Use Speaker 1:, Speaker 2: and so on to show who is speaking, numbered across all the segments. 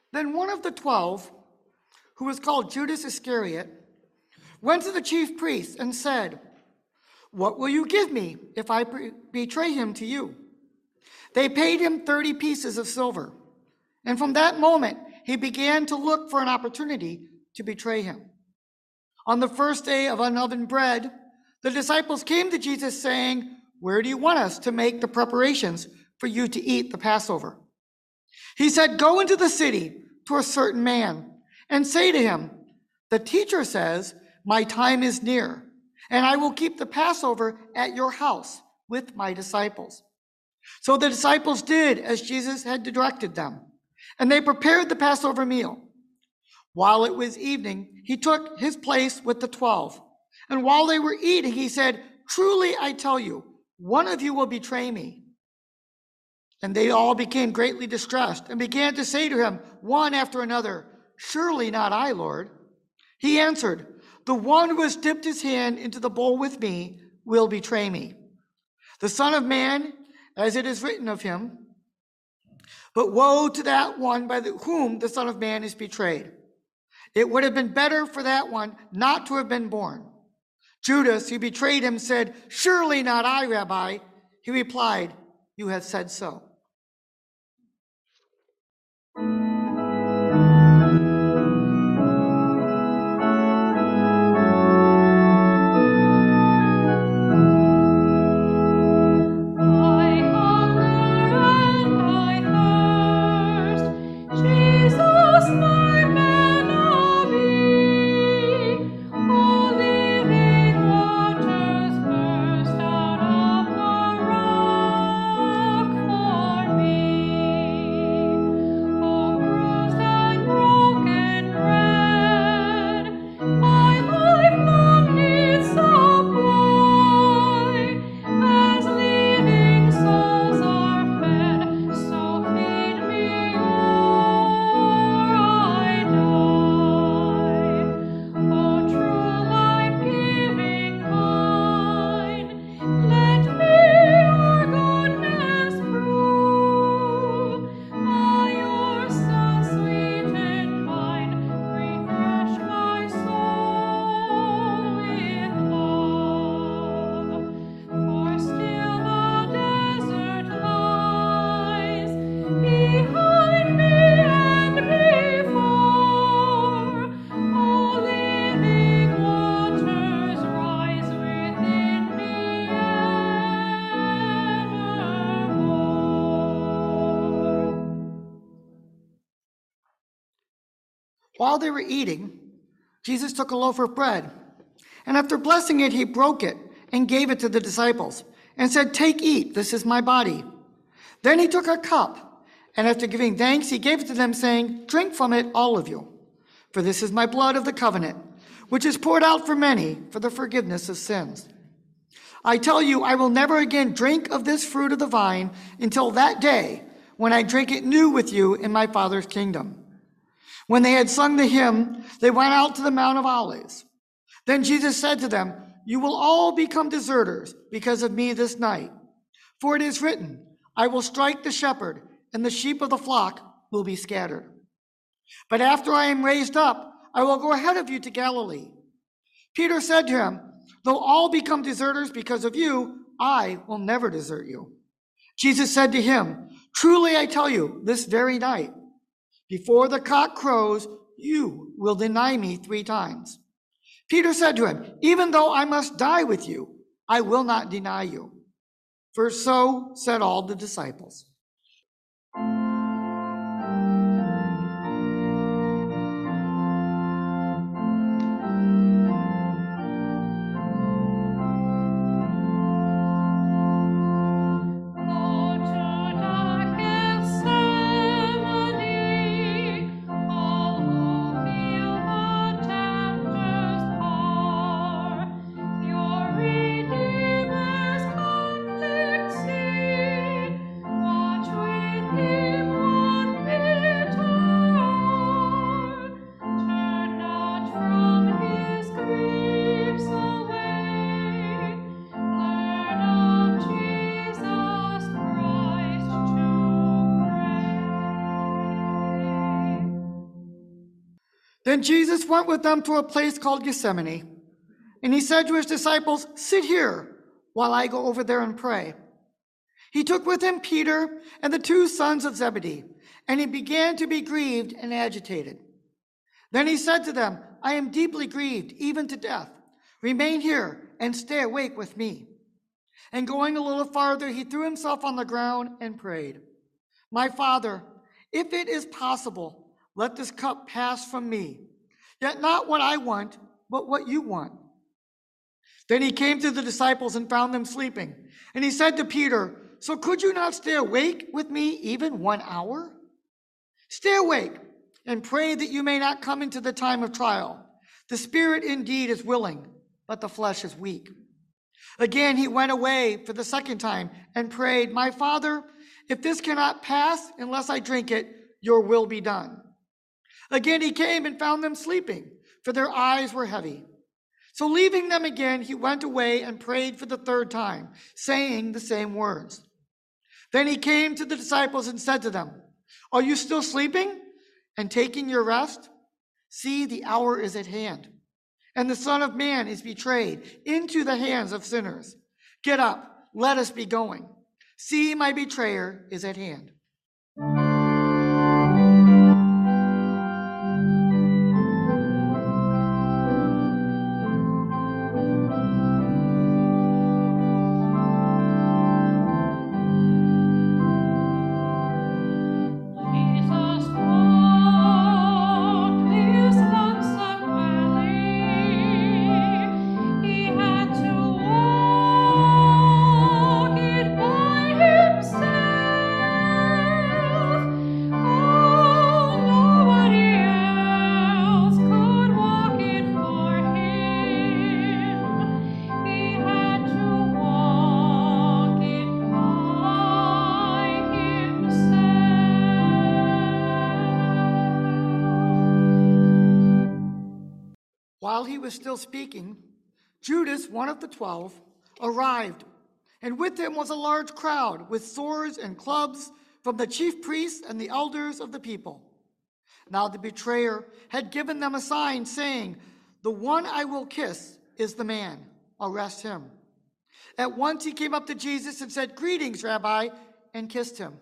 Speaker 1: Then one of the 12, who was called Judas Iscariot, went to the chief priests and said, "What will you give me if I betray him to you?" They paid him 30 pieces of silver. And from that moment, he began to look for an opportunity to betray him. On the first day of unleavened bread, the disciples came to Jesus saying, "Where do you want us to make the preparations for you to eat the Passover?" He said, "Go into the city to a certain man and say to him, 'The teacher says, my time is near, and I will keep the Passover at your house with my disciples.'" So the disciples did as Jesus had directed them, and they prepared the Passover meal. While it was evening, he took his place with the 12. And while they were eating, he said, "Truly I tell you, one of you will betray me." And they all became greatly distressed and began to say to him, one after another, "Surely not I, Lord." He answered, "The one who has dipped his hand into the bowl with me will betray me. The Son of Man, as it is written of him, but woe to that one by whom the Son of Man is betrayed. It would have been better for that one not to have been born." Judas, who betrayed him, said, "Surely not I, Rabbi." He replied, "You have said so." While they were eating, Jesus took a loaf of bread, and after blessing it, he broke it and gave it to the disciples and said, "Take, eat, this is my body." Then he took a cup, and after giving thanks, he gave it to them, saying, "Drink from it, all of you, for this is my blood of the covenant, which is poured out for many for the forgiveness of sins. I tell you, I will never again drink of this fruit of the vine until that day when I drink it new with you in my Father's kingdom." When they had sung the hymn, they went out to the Mount of Olives. Then Jesus said to them, "You will all become deserters because of me this night. For it is written, I will strike the shepherd, and the sheep of the flock will be scattered. But after I am raised up, I will go ahead of you to Galilee." Peter said to him, "Though all become deserters because of you, I will never desert you." Jesus said to him, "Truly I tell you, this very night, before the cock crows, you will deny me 3 times. Peter said to him, "Even though I must die with you, I will not deny you." For so said all the disciples. Then Jesus went with them to a place called Gethsemane, and he said to his disciples, "Sit here while I go over there and pray." He took with him Peter and the two sons of Zebedee, and he began to be grieved and agitated. Then he said to them, "I am deeply grieved, even to death. Remain here and stay awake with me." And going a little farther, he threw himself on the ground and prayed, "My Father, if it is possible, let this cup pass from me. Yet not what I want, but what you want." Then he came to the disciples and found them sleeping. And he said to Peter, "So could you not stay awake with me even 1 hour? Stay awake and pray that you may not come into the time of trial. The spirit indeed is willing, but the flesh is weak." Again he went away for the second time and prayed, "My Father, if this cannot pass unless I drink it, your will be done." Again he came and found them sleeping, for their eyes were heavy. So leaving them again, he went away and prayed for the third time, saying the same words. Then he came to the disciples and said to them, "Are you still sleeping and taking your rest? See, the hour is at hand, and the Son of Man is betrayed into the hands of sinners. Get up, let us be going. See, my betrayer is at hand." While he was still speaking, Judas, one of the 12, arrived, and with him was a large crowd with swords and clubs from the chief priests and the elders of the people. Now the betrayer had given them a sign, saying, "The one I will kiss is the man. Arrest him." At once he came up to Jesus and said, "Greetings, Rabbi," and kissed him.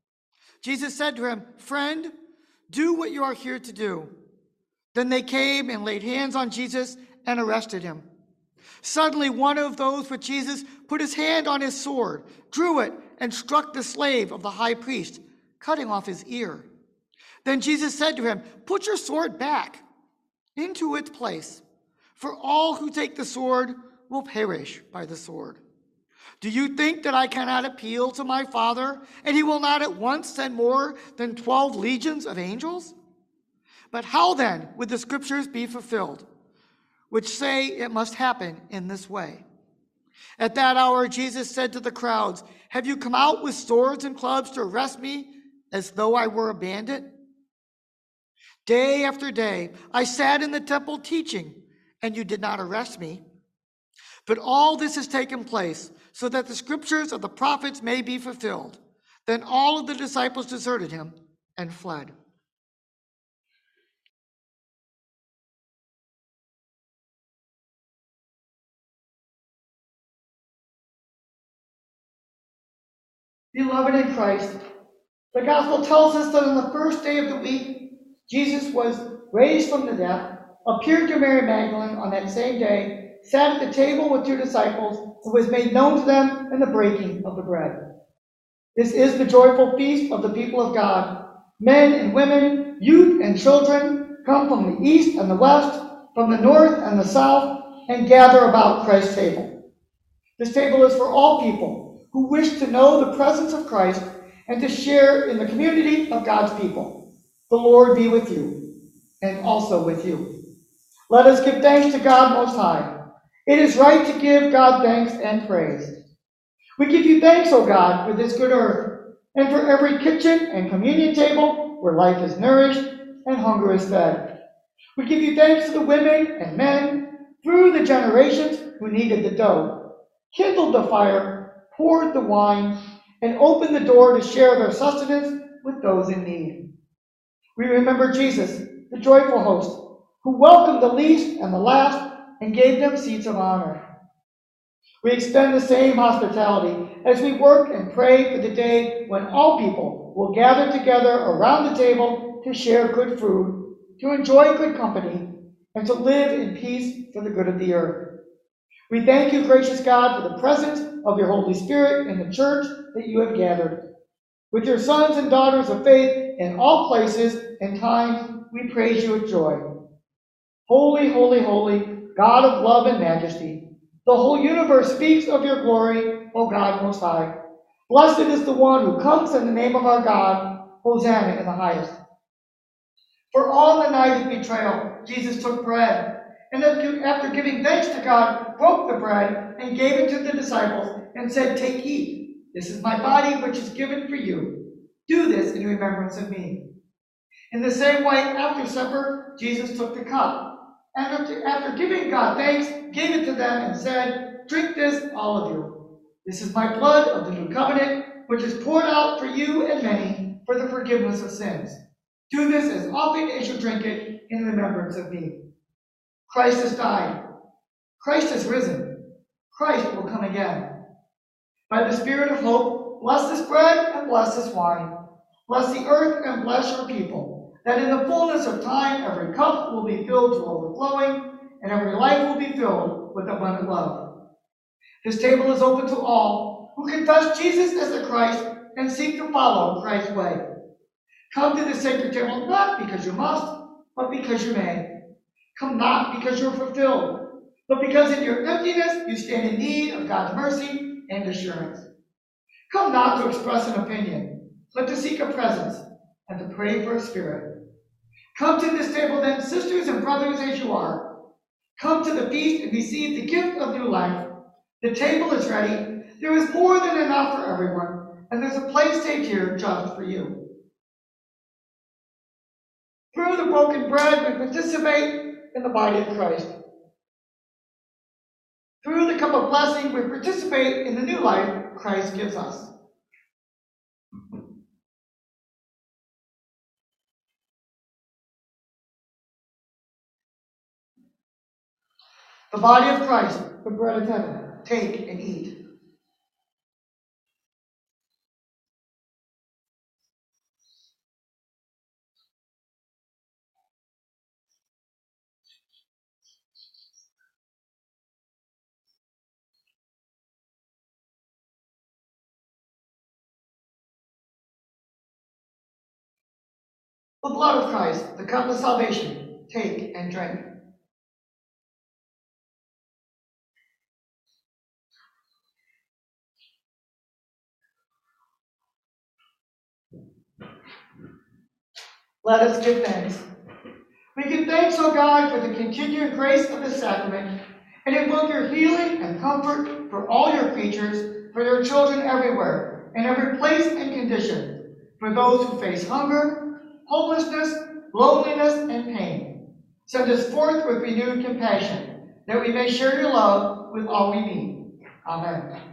Speaker 1: Jesus said to him, "Friend, do what you are here to do." Then they came and laid hands on Jesus and arrested him. Suddenly one of those with Jesus put his hand on his sword, drew it, and struck the slave of the high priest, cutting off his ear. Then Jesus said to him, "Put your sword back into its place, for all who take the sword will perish by the sword. Do you think that I cannot appeal to my Father, and he will not at once send more than 12 legions of angels? But how then would the scriptures be fulfilled, which say it must happen in this way?" At that hour, Jesus said to the crowds, "Have you come out with swords and clubs to arrest me as though I were a bandit? Day after day, I sat in the temple teaching, and you did not arrest me. But all this has taken place so that the scriptures of the prophets may be fulfilled." Then all of the disciples deserted him and fled. Beloved in Christ, the gospel tells us that on the first day of the week, Jesus was raised from the dead, appeared to Mary Magdalene on that same day, sat at the table with two disciples, and was made known to them in the breaking of the bread. This is the joyful feast of the people of God. Men and women, youth and children come from the east and the west, from the north and the south, and gather about Christ's table. This table is for all people who wish to know the presence of Christ and to share in the community of God's people. The Lord be with you, and also with you. Let us give thanks to God Most High. It is right to give God thanks and praise. We give you thanks, O God, for this good earth, and for every kitchen and communion table where life is nourished and hunger is fed. We give you thanks to the women and men through the generations who kneaded the dough, kindled the fire, poured the wine, and opened the door to share their sustenance with those in need. We remember Jesus, the joyful host, who welcomed the least and the last and gave them seats of honor. We extend the same hospitality as we work and pray for the day when all people will gather together around the table to share good food, to enjoy good company, and to live in peace for the good of the earth. We thank you, gracious God, for the presence of your Holy Spirit in the church that you have gathered. With your sons and daughters of faith in all places and times, we praise you with joy. Holy, holy, holy, God of love and majesty, the whole universe speaks of your glory, O God Most High. Blessed is the one who comes in the name of our God. Hosanna in the highest. For on the night of betrayal, Jesus took bread, and after giving thanks to God, broke the bread and gave it to the disciples and said, "Take, eat. This is my body, which is given for you. Do this in remembrance of me." In the same way, after supper, Jesus took the cup, and after giving God thanks, gave it to them and said, "Drink this, all of you. This is my blood of the new covenant, which is poured out for you and many for the forgiveness of sins. Do this as often as you drink it in remembrance of me." Christ has died. Christ has risen. Christ will come again. By the Spirit of hope, bless this bread and bless this wine. Bless the earth and bless your people, that in the fullness of time every cup will be filled to overflowing, and every life will be filled with abundant love. This table is open to all who confess Jesus as the Christ and seek to follow Christ's way. Come to the sacred table not because you must, but because you may. Come not because you're fulfilled, but because in your emptiness you stand in need of God's mercy and assurance. Come not to express an opinion, but to seek a presence and to pray for a spirit. Come to this table then, sisters and brothers as you are. Come to the feast and receive the gift of new life. The table is ready. There is more than enough for everyone, and there's a place saved here just for you. Through the broken bread, we participate in the body of Christ. Through the cup of blessing, we participate in the new life Christ gives us. The body of Christ, the bread of heaven. Take and eat. The blood of Christ, the cup of salvation. Take and drink. Let us give thanks. We give thanks, O God, for the continued grace of this sacrament, and invoke your healing and comfort for all your creatures, for your children everywhere, in every place and condition, for those who face hunger, homelessness, loneliness, and pain. Send us forth with renewed compassion, that we may share your love with all we meet. Amen.